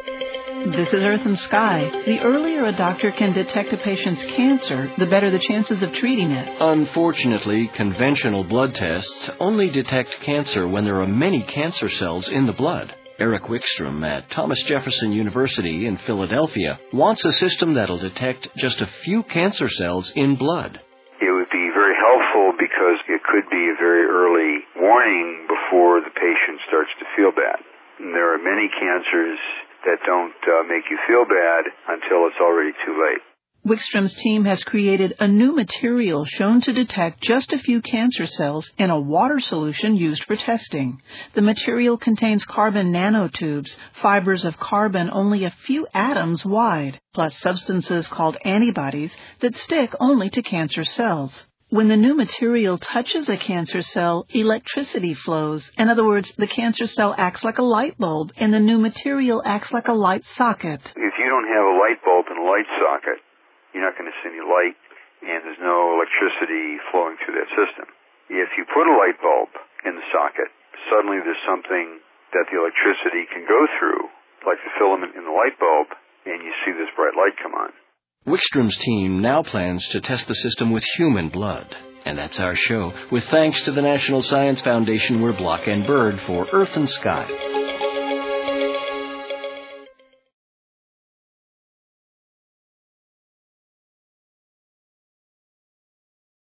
This is Earth and Sky. The earlier a doctor can detect a patient's cancer, the better the chances of treating it. Unfortunately, conventional blood tests only detect cancer when there are many cancer cells in the blood. Eric Wickstrom at Thomas Jefferson University in Philadelphia wants a system that'll detect just a few cancer cells in blood. It would be very helpful because it could be a very early warning before the patient starts to feel bad. And there are many cancers that don't make you feel bad until it's already too late. Wickstrom's team has created a new material shown to detect just a few cancer cells in a water solution used for testing. The material contains carbon nanotubes, fibers of carbon only a few atoms wide, plus substances called antibodies that stick only to cancer cells. When the new material touches a cancer cell, electricity flows. In other words, the cancer cell acts like a light bulb, and the new material acts like a light socket. If you don't have a light bulb and a light socket, you're not going to see any light, and there's no electricity flowing through that system. If you put a light bulb in the socket, suddenly there's something that the electricity can go through, like the filament in the light bulb, and you see this bright light come on. Wickstrom's team now plans to test the system with human blood. And that's our show, with thanks to the National Science Foundation. We're Block and Bird for Earth and Sky.